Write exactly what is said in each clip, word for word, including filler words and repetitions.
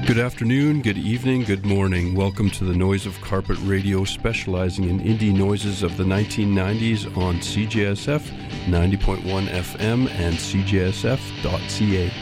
Good afternoon, good evening, good morning. Welcome to the Noise of Carpet Radio, specializing in indie noises of the nineteen nineties on C J S F ninety point one F M and C J S F dot C A.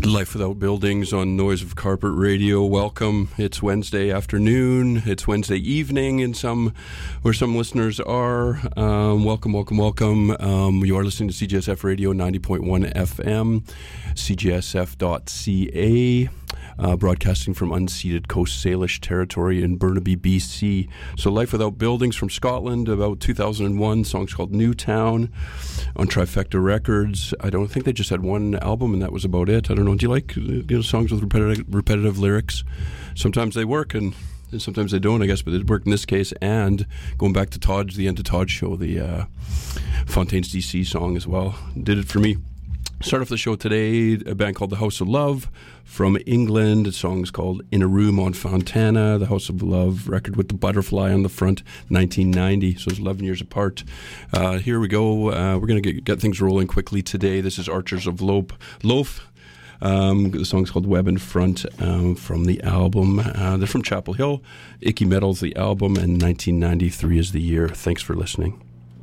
Life Without Buildings on Noise of Carpet Radio. Welcome. It's Wednesday afternoon. It's Wednesday evening in some where some listeners are. Um, welcome, welcome, welcome. Um, you are listening to C J S F Radio ninety point one F M, C J S F dot C A. Uh, broadcasting from unceded Coast Salish territory in Burnaby, B C. So Life Without Buildings from Scotland, about two thousand one. Song's called Newtown on Trifecta Records. I don't think they just had one album, and that was about it. I don't know. Do you like you know, songs with repetitive, repetitive lyrics? Sometimes they work, and, and sometimes they don't, I guess, but it worked in this case. And going back to Todd's, the end of Todd's show, the uh, Fontaine's D C song as well, did it for me. Start off the show today, a band called The House of Love from England. The song's called In a Room on Fontana. The House of Love record with the butterfly on the front, nineteen ninety, so it's eleven years apart. Uh, here we go. Uh, we're going to get, get things rolling quickly today. This is Archers of Loaf. Loaf. Um, the song's called Web in Front um, from the album. Uh, they're from Chapel Hill. Icky Metal's the album, and nineteen ninety-three is the year. Thanks for listening.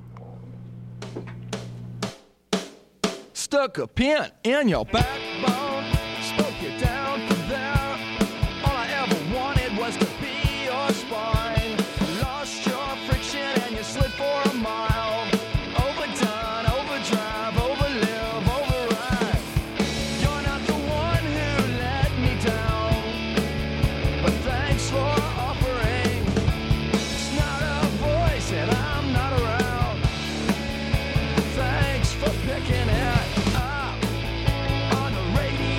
Stuck a pin in your backbone, spoke you down for that. All I ever wanted was to be your spine. Lost your friction and you slid for a mile. Overdone, overdrive, overlive, override. You're not the one who let me down, but thanks for offering. It's not a voice and I'm not around. Thanks for picking it. Radio.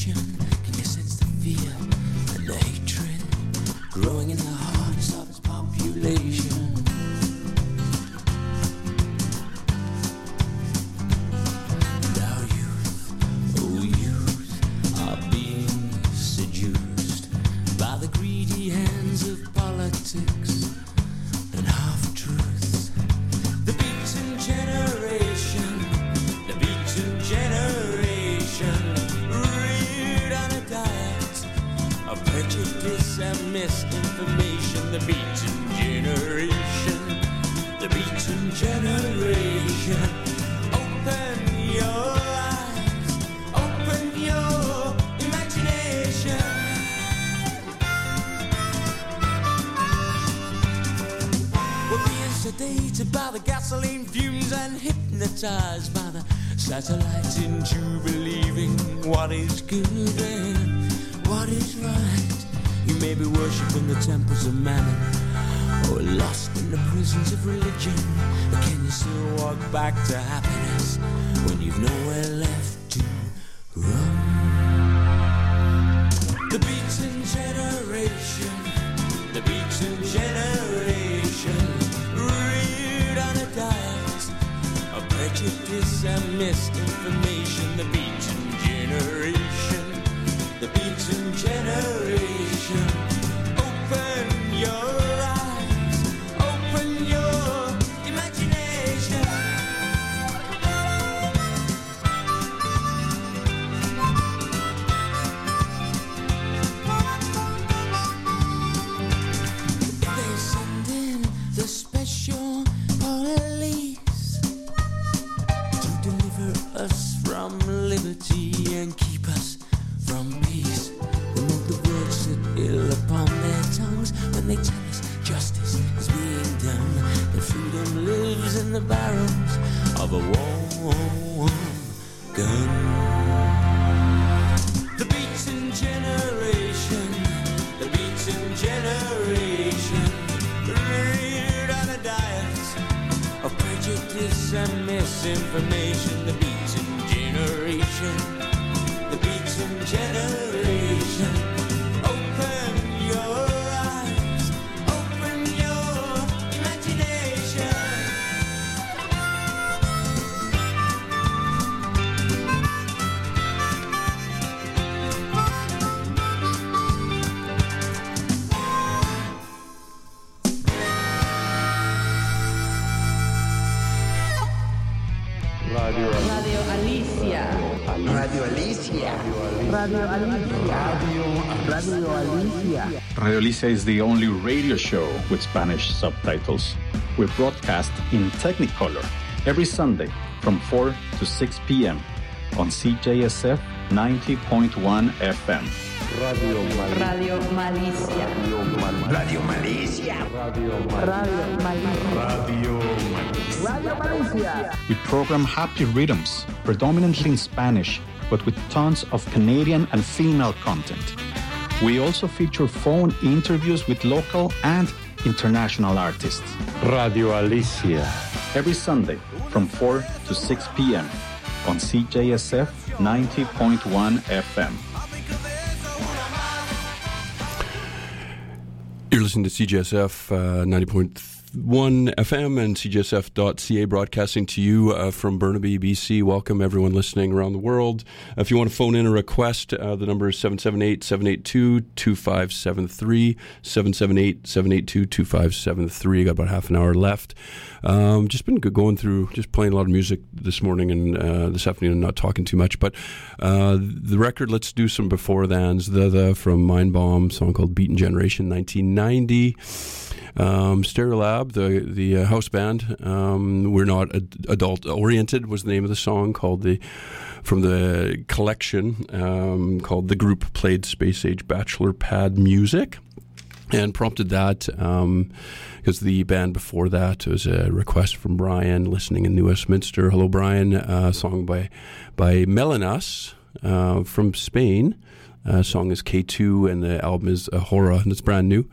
nation. Can you sense the fear and the hatred growing in the hearts of its population? And our youth, oh youth, are being seduced by the greedy hands of politics and half-truths. The beaten generation, the beaten generation, reared on a diet of prejudice and misinformation. The beaten generation, the beaten generation. Open your eyes, open your imagination. We're being sedated by the gasoline fumes and hypnotized by the satellites into believing what is good and what is right. You may be worshipping the temples of mammon or lost in the prisons of religion, but can you still walk back to happiness when you've nowhere left to run? The beaten generation, the beaten generation, reared on a diet of prejudice and misinformation. The beaten generation, the beaten generation. Open your eyes, open your imagination. If they send in the special police to deliver us from liberty and keep us from peace, remove the words that ill upon their tongues when they tell us justice is being done, that freedom lives in the barrels of a warm gun. The beaten generation, the beaten generation, reared on a diet of prejudice and misinformation. The beaten generation, the beaten generation. Open your eyes, open your imagination. Radio Radio Alicia. Radio Alicia. Radio Alicia. Radio Alicia. Radio Alicia is the only radio show with Spanish subtitles. We broadcast in Technicolor every Sunday from four to six p.m. on C J S F ninety point one F M. Radio Malicia. Radio Malicia. Radio Malicia. Radio Malicia. Radio Radio Malicia. We program happy rhythms, predominantly in Spanish, but with tons of Canadian and female content. We also feature phone interviews with local and international artists. Radio Alicia. Every Sunday from four to six p.m. on C J S F ninety point one F M. You're listening to C J S F uh, ninety point one F M and C J S F dot C A, broadcasting to you uh, from Burnaby, B C. Welcome everyone listening around the world. Uh, if you want to phone in a request, uh, the number is seven seven eight, seven eight two, two five seven three, seven seven eight, seven eight two, two five seven three. Got about half an hour left. Um, just been going through, just playing a lot of music this morning and uh, this afternoon, not talking too much. But uh, the record, let's do some before thans. The, the from Mindbomb, song called Beaten Generation, nineteen ninety. Um, Stereolab, the the uh, house band. Um, We're Not ad- Adult Oriented was the name of the song, called the from the collection um, called The Group Played Space Age Bachelor Pad Music, and prompted that um, because the band before that was a request from Brian, listening in New Westminster. Hello, Brian. Uh, song by by Melanas uh, from Spain. Uh, song is K two, and the album is Ahora, and it's brand new.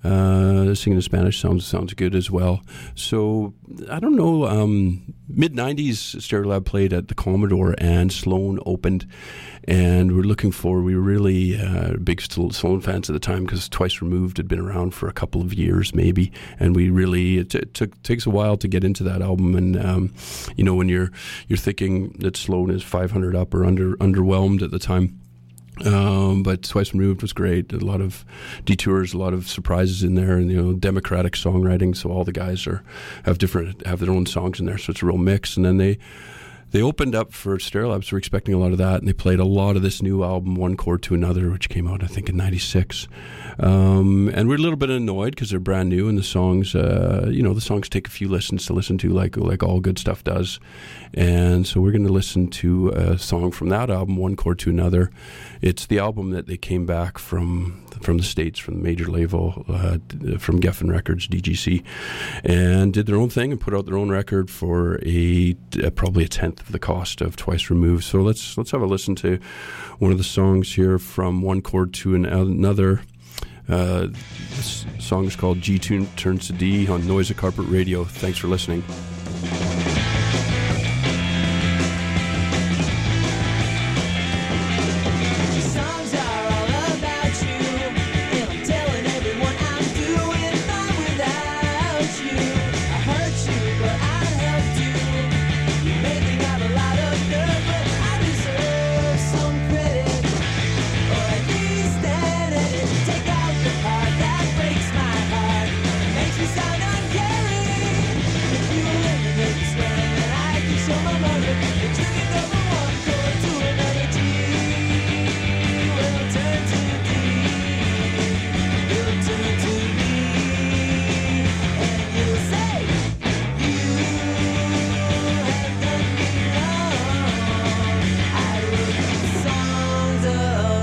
Uh, singing in Spanish sounds sounds good as well. So I don't know. Um, mid nineties, Stereolab played at the Commodore, and Sloan opened, and we're looking for. We were really uh, big Sloan fans at the time because Twice Removed had been around for a couple of years, maybe, and we really it, t- it took takes a while to get into that album. And um, you know, when you're you're thinking that Sloan is five hundred up or under underwhelmed at the time. Um, but Twice Removed was great. A lot of detours, a lot of surprises in there, and you know, democratic songwriting. So all the guys are have different have their own songs in there. So it's a real mix. And then they they opened up for Stereolab, so we're expecting a lot of that. And they played a lot of this new album, One Chord to Another, which came out I think in ninety-six. Um, and we're a little bit annoyed because they're brand new, and the songs, uh, you know, the songs take a few listens to listen to, like like all good stuff does. And so we're going to listen to a song from that album, One Chord to Another. It's the album that they came back from from the States, from the major label, uh, from Geffen Records, D G C, and did their own thing and put out their own record for a uh, probably a tenth of the cost of Twice Removed. So let's let's have a listen to one of the songs here from One Chord to an- Another. Uh, this song is called G Tune Turns to D on Noise of Carpet Radio. Thanks for listening.